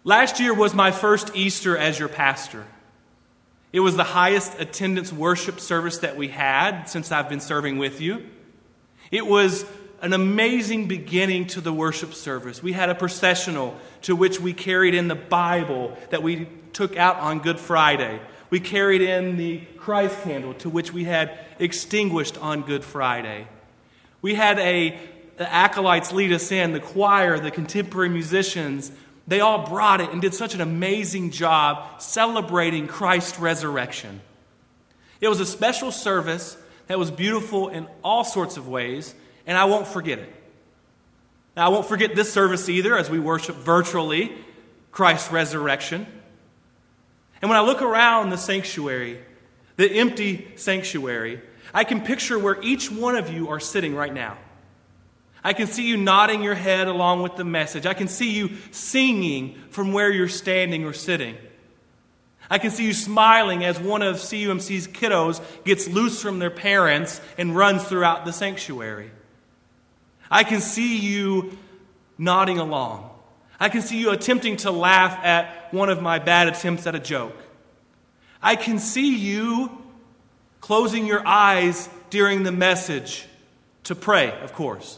Last year was my first Easter as your pastor. It was the highest attendance worship service that we had since I've been serving with you. It was an amazing beginning to the worship service. We had a processional to which we carried in the Bible that we took out on Good Friday. We carried in the Christ candle to which we had extinguished on Good Friday. We had the acolytes lead us in, the choir, the contemporary musicians. They all brought it and did such an amazing job celebrating Christ's resurrection. It was a special service that was beautiful in all sorts of ways, and I won't forget it. Now, I won't forget this service either as we worship virtually Christ's resurrection. And when I look around the sanctuary, the empty sanctuary, I can picture where each one of you are sitting right now. I can see you nodding your head along with the message. I can see you singing from where you're standing or sitting. I can see you smiling as one of CUMC's kiddos gets loose from their parents and runs throughout the sanctuary. I can see you nodding along. I can see you attempting to laugh at one of my bad attempts at a joke. I can see you closing your eyes during the message to pray, of course.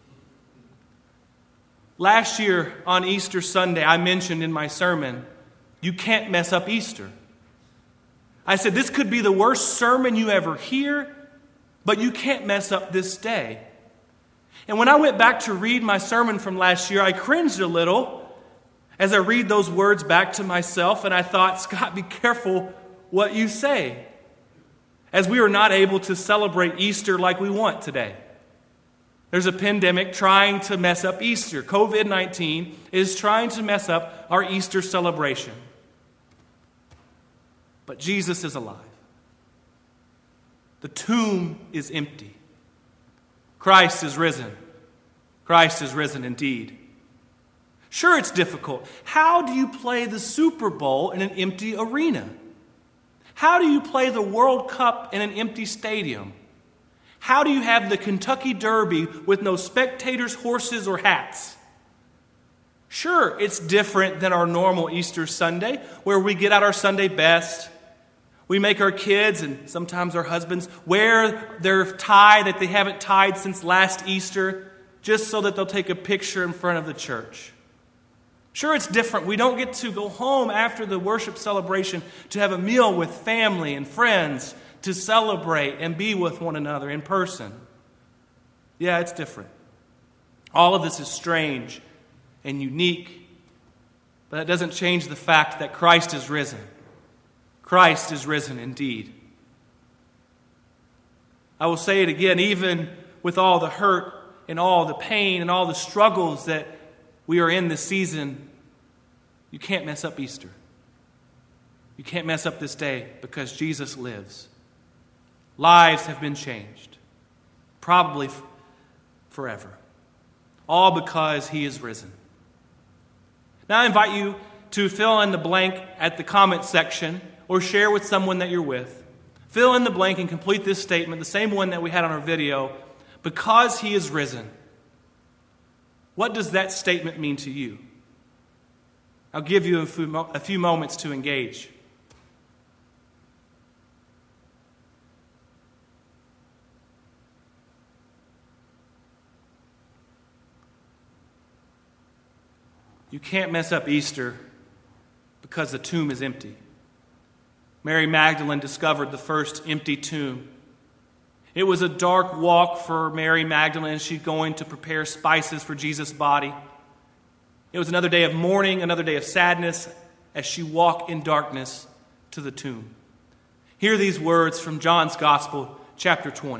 Last year on Easter Sunday, I mentioned in my sermon, you can't mess up Easter. I said, this could be the worst sermon you ever hear, but you can't mess up this day. And when I went back to read my sermon from last year, I cringed a little as I read those words back to myself, and I thought, Scott, be careful what you say, as we are not able to celebrate Easter like we want today. There's a pandemic trying to mess up Easter. COVID-19 is trying to mess up our Easter celebration. But Jesus is alive. The tomb is empty. Christ is risen. Christ is risen indeed. Sure, it's difficult. How do you play the Super Bowl in an empty arena? How do you play the World Cup in an empty stadium? How do you have the Kentucky Derby with no spectators, horses, or hats? Sure, it's different than our normal Easter Sunday, where we get out our Sunday best. We make our kids and sometimes our husbands wear their tie that they haven't tied since last Easter, just so that they'll take a picture in front of the church. Sure, it's different. We don't get to go home after the worship celebration to have a meal with family and friends, to celebrate and be with one another in person. Yeah, it's different. All of this is strange and unique, but that doesn't change the fact that Christ is risen. Christ is risen indeed. I will say it again, even with all the hurt and all the pain and all the struggles that we are in this season, you can't mess up Easter. You can't mess up this day because Jesus lives. Lives have been changed, probably forever, all because he is risen. Now I invite you to fill in the blank at the comment section or share with someone that you're with. Fill in the blank and complete this statement, the same one that we had on our video, because he is risen. What does that statement mean to you? I'll give you a few moments to engage. You can't mess up Easter because the tomb is empty. Mary Magdalene discovered the first empty tomb. It was a dark walk for Mary Magdalene. She's going to prepare spices for Jesus' body. It was another day of mourning, another day of sadness as she walked in darkness to the tomb. Hear these words from John's Gospel, chapter 20.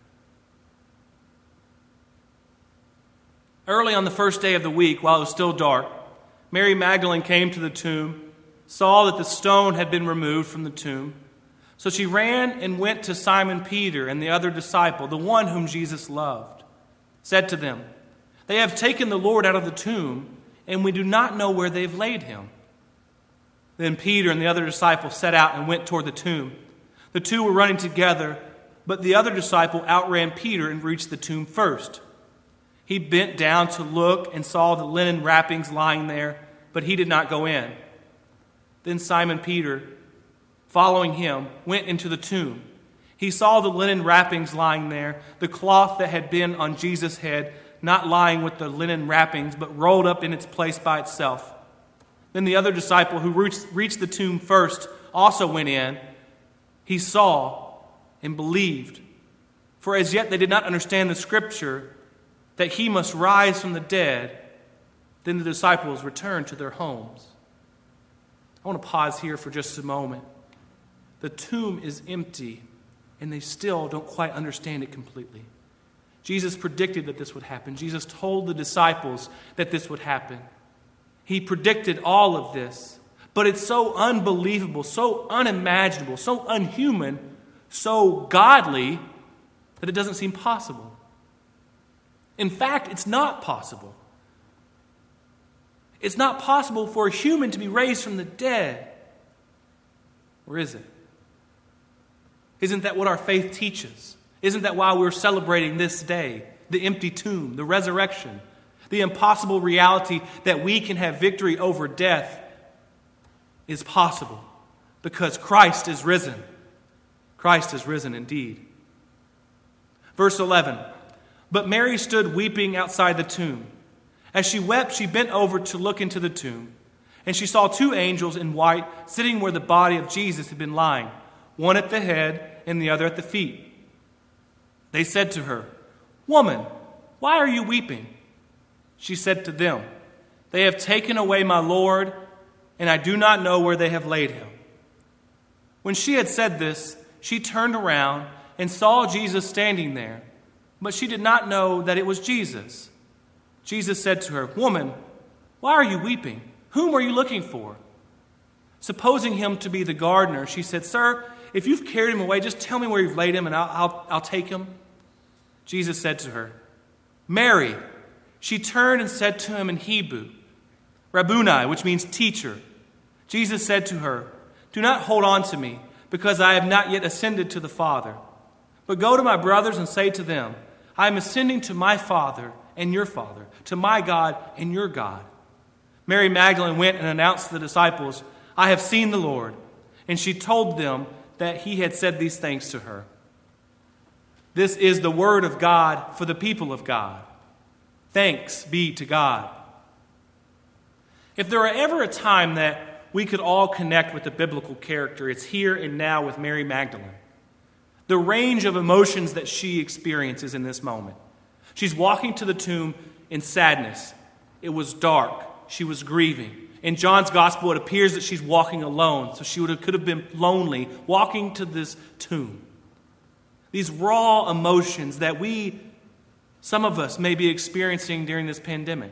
Early on the first day of the week, while it was still dark, Mary Magdalene came to the tomb, saw that the stone had been removed from the tomb. So she ran and went to Simon Peter and the other disciple, the one whom Jesus loved, said to them, "They have taken the Lord out of the tomb, and we do not know where they've laid him." Then Peter and the other disciple set out and went toward the tomb. The two were running together, but the other disciple outran Peter and reached the tomb first. He bent down to look and saw the linen wrappings lying there, but he did not go in. Then Simon Peter, following him, went into the tomb. He saw the linen wrappings lying there, the cloth that had been on Jesus' head, not lying with the linen wrappings, but rolled up in its place by itself. Then the other disciple who reached the tomb first also went in. He saw and believed, for as yet they did not understand the scripture that he must rise from the dead. Then the disciples returned to their homes. I want to pause here for just a moment. The tomb is empty, and they still don't quite understand it completely. Jesus predicted that this would happen. Jesus told the disciples that this would happen. He predicted all of this. But it's so unbelievable, so unimaginable, so unhuman, so godly that it doesn't seem possible. In fact, it's not possible. It's not possible for a human to be raised from the dead. Or is it? Isn't that what our faith teaches? Isn't that why we're celebrating this day? The empty tomb, the resurrection, the impossible reality that we can have victory over death is possible because Christ is risen. Christ is risen indeed. Verse 11, but Mary stood weeping outside the tomb. As she wept, she bent over to look into the tomb, and she saw two angels in white sitting where the body of Jesus had been lying, one at the head and the other at the feet. They said to her, "Woman, why are you weeping?" She said to them, "They have taken away my Lord, and I do not know where they have laid him." When she had said this, she turned around and saw Jesus standing there, but she did not know that it was Jesus. Jesus said to her, "Woman, why are you weeping? Whom are you looking for?" Supposing him to be the gardener, she said, "Sir, if you've carried him away, just tell me where you've laid him, and I'll take him." Jesus said to her, "Mary." She turned and said to him in Hebrew, "Rabboni," which means teacher. Jesus said to her, "Do not hold on to me, because I have not yet ascended to the Father. But go to my brothers and say to them, I am ascending to my Father and your Father, to my God and your God." Mary Magdalene went and announced to the disciples, "I have seen the Lord." And she told them that he had said these things to her. This is the word of God for the people of God. Thanks be to God. If there were ever a time that we could all connect with the biblical character, it's here and now with Mary Magdalene. The range of emotions that she experiences in this moment. She's walking to the tomb in sadness. It was dark. She was grieving. In John's gospel, it appears that she's walking alone, so she could have been lonely, walking to this tomb. These raw emotions that some of us may be experiencing during this pandemic.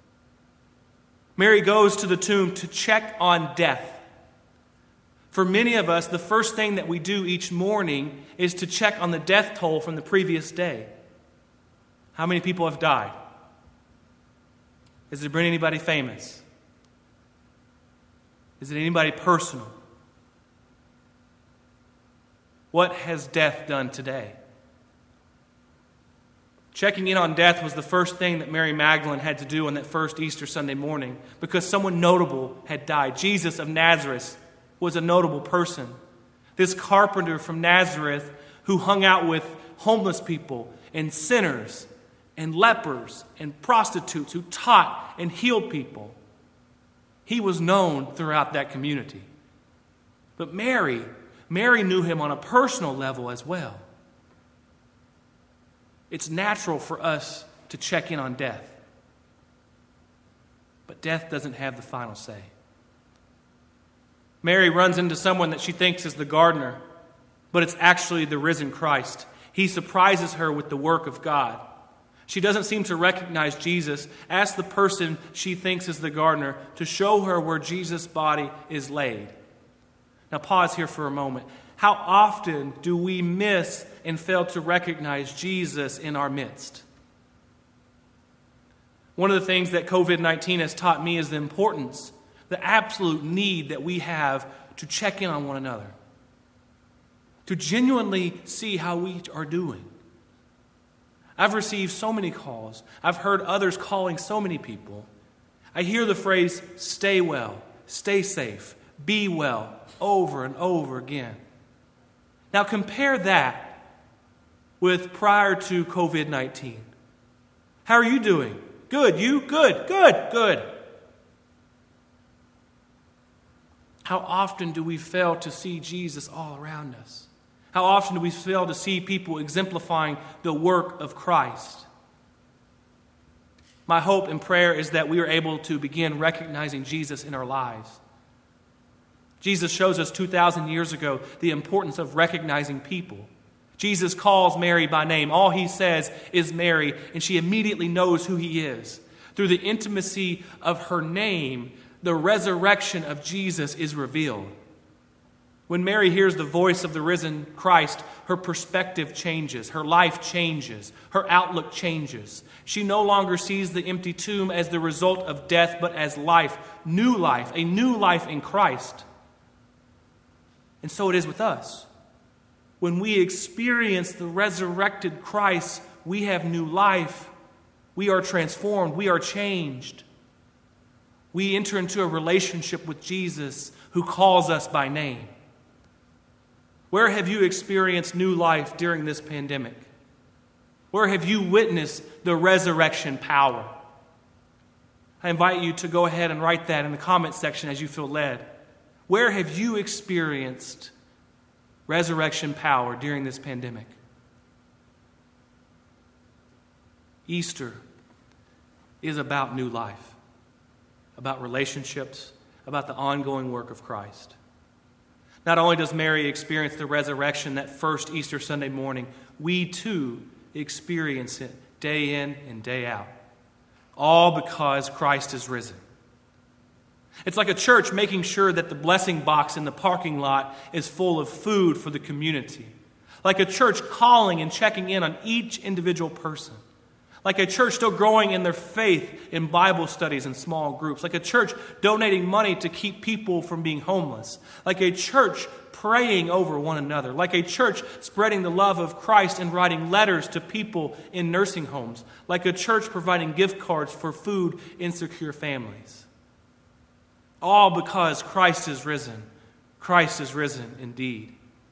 Mary goes to the tomb to check on death. For many of us, the first thing that we do each morning is to check on the death toll from the previous day. How many people have died? Has there been anybody famous? Is it anybody personal? What has death done today? Checking in on death was the first thing that Mary Magdalene had to do on that first Easter Sunday morning because someone notable had died. Jesus of Nazareth was a notable person. This carpenter from Nazareth who hung out with homeless people and sinners and lepers and prostitutes, who taught and healed people. He was known throughout that community. But Mary knew him on a personal level as well. It's natural for us to check in on death. But death doesn't have the final say. Mary runs into someone that she thinks is the gardener, but it's actually the risen Christ. He surprises her with the work of God. She doesn't seem to recognize Jesus. Asks the person she thinks is the gardener to show her where Jesus' body is laid. Now pause here for a moment. How often do we miss and fail to recognize Jesus in our midst? One of the things that COVID-19 has taught me is the importance, the absolute need that we have to check in on one another, to genuinely see how we are doing. I've received so many calls. I've heard others calling so many people. I hear the phrase, stay well, stay safe, be well, over and over again. Now compare that with prior to COVID-19. How are you doing? Good. You? Good, good, good. How often do we fail to see Jesus all around us? How often do we fail to see people exemplifying the work of Christ? My hope and prayer is that we are able to begin recognizing Jesus in our lives. Jesus shows us 2,000 years ago the importance of recognizing people. Jesus calls Mary by name. All he says is Mary, and she immediately knows who he is. Through the intimacy of her name, the resurrection of Jesus is revealed. When Mary hears the voice of the risen Christ, her perspective changes, her life changes, her outlook changes. She no longer sees the empty tomb as the result of death, but as life, a new life in Christ. And so it is with us. When we experience the resurrected Christ, we have new life. We are transformed. We are changed. We enter into a relationship with Jesus who calls us by name. Where have you experienced new life during this pandemic? Where have you witnessed the resurrection power? I invite you to go ahead and write that in the comment section as you feel led. Where have you experienced resurrection power during this pandemic? Easter is about new life, about relationships, about the ongoing work of Christ. Not only does Mary experience the resurrection that first Easter Sunday morning, we too experience it day in and day out. All because Christ is risen. It's like a church making sure that the blessing box in the parking lot is full of food for the community. Like a church calling and checking in on each individual person. Like a church still growing in their faith in Bible studies and small groups. Like a church donating money to keep people from being homeless. Like a church praying over one another. Like a church spreading the love of Christ and writing letters to people in nursing homes. Like a church providing gift cards for food insecure families. All because Christ is risen. Christ is risen indeed.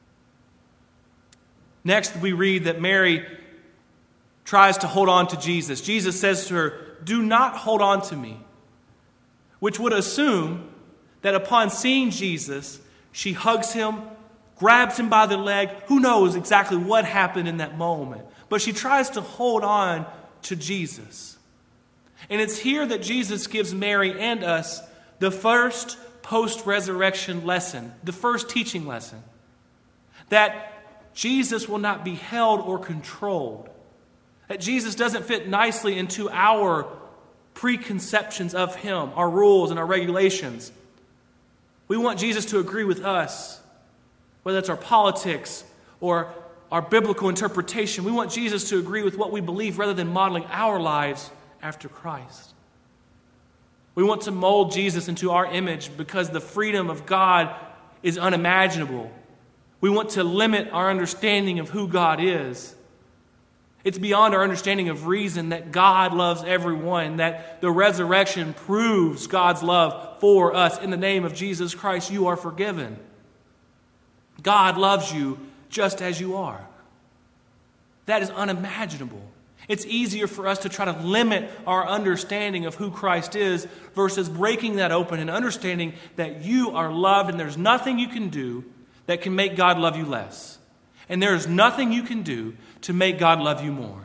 Next, we read that Mary tries to hold on to Jesus. Jesus says to her, "Do not hold on to me," which would assume that upon seeing Jesus, she hugs him, grabs him by the leg. Who knows exactly what happened in that moment? But she tries to hold on to Jesus. And it's here that Jesus gives Mary and us the first post-resurrection lesson, the first teaching lesson, that Jesus will not be held or controlled. That Jesus doesn't fit nicely into our preconceptions of him, our rules and our regulations. We want Jesus to agree with us, whether it's our politics or our biblical interpretation. We want Jesus to agree with what we believe rather than modeling our lives after Christ. We want to mold Jesus into our image because the freedom of God is unimaginable. We want to limit our understanding of who God is. It's beyond our understanding of reason that God loves everyone, that the resurrection proves God's love for us. In the name of Jesus Christ, you are forgiven. God loves you just as you are. That is unimaginable. It's easier for us to try to limit our understanding of who Christ is versus breaking that open and understanding that you are loved and there's nothing you can do that can make God love you less. And there is nothing you can do to make God love you more.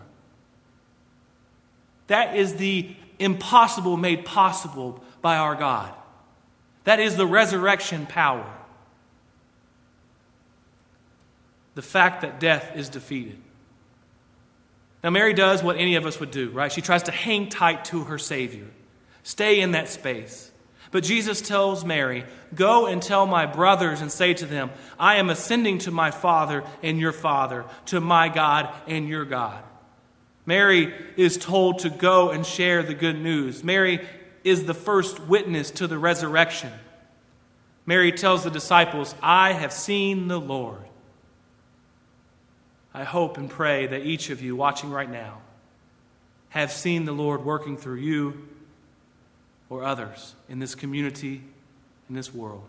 That is the impossible made possible by our God. That is the resurrection power. The fact that death is defeated. Now, Mary does what any of us would do, right? She tries to hang tight to her Savior. Stay in that space. But Jesus tells Mary, "Go and tell my brothers and say to them, I am ascending to my Father and your Father, to my God and your God." Mary is told to go and share the good news. Mary is the first witness to the resurrection. Mary tells the disciples, "I have seen the Lord." I hope and pray that each of you watching right now have seen the Lord working through you, or others in this community, in this world.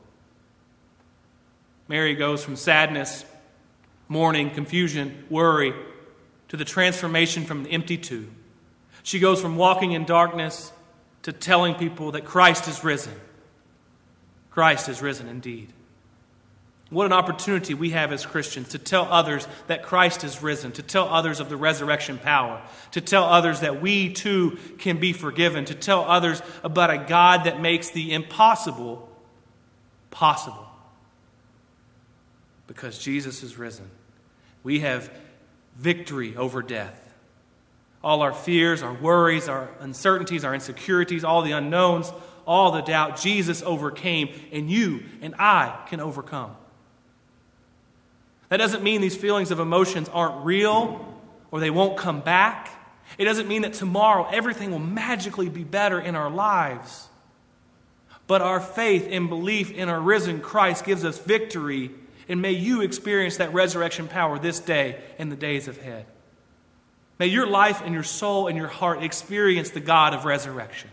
Mary goes from sadness, mourning, confusion, worry, to the transformation from the empty tomb. She goes from walking in darkness to telling people that Christ is risen. Christ is risen indeed. What an opportunity we have as Christians to tell others that Christ is risen, to tell others of the resurrection power, to tell others that we too can be forgiven, to tell others about a God that makes the impossible possible. Because Jesus is risen, we have victory over death. All our fears, our worries, our uncertainties, our insecurities, all the unknowns, all the doubt, Jesus overcame, and you and I can overcome. That doesn't mean these feelings of emotions aren't real or they won't come back. It doesn't mean that tomorrow everything will magically be better in our lives. But our faith and belief in our risen Christ gives us victory, and may you experience that resurrection power this day and the days ahead. May your life and your soul and your heart experience the God of resurrection.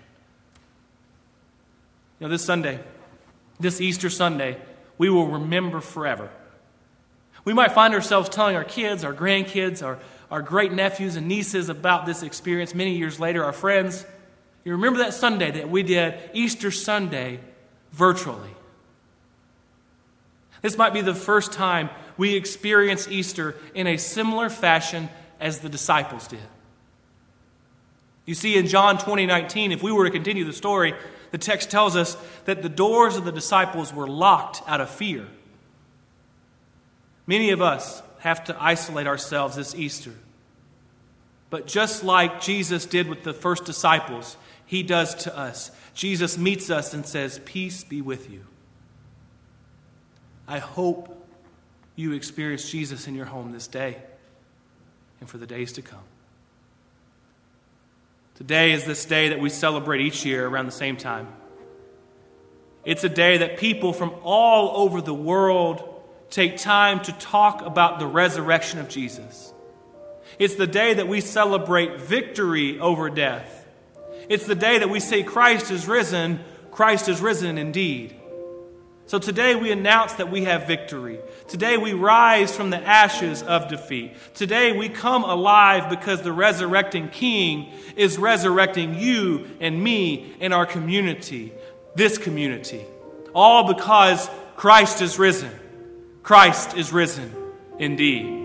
This Sunday, this Easter Sunday, we will remember forever. We might find ourselves telling our kids, our grandkids, our great nephews and nieces about this experience many years later, our friends. You remember that Sunday that we did Easter Sunday virtually. This might be the first time we experience Easter in a similar fashion as the disciples did. You see, in John 20:19, if we were to continue the story, the text tells us that the doors of the disciples were locked out of fear. Many of us have to isolate ourselves this Easter. But just like Jesus did with the first disciples, he does to us. Jesus meets us and says, "Peace be with you." I hope you experience Jesus in your home this day and for the days to come. Today is this day that we celebrate each year around the same time. It's a day that people from all over the world take time to talk about the resurrection of Jesus. It's the day that we celebrate victory over death. It's the day that we say Christ is risen indeed. So today we announce that we have victory. Today we rise from the ashes of defeat. Today we come alive because the resurrecting King is resurrecting you and me and our community, this community. All because Christ is risen. Christ is risen indeed.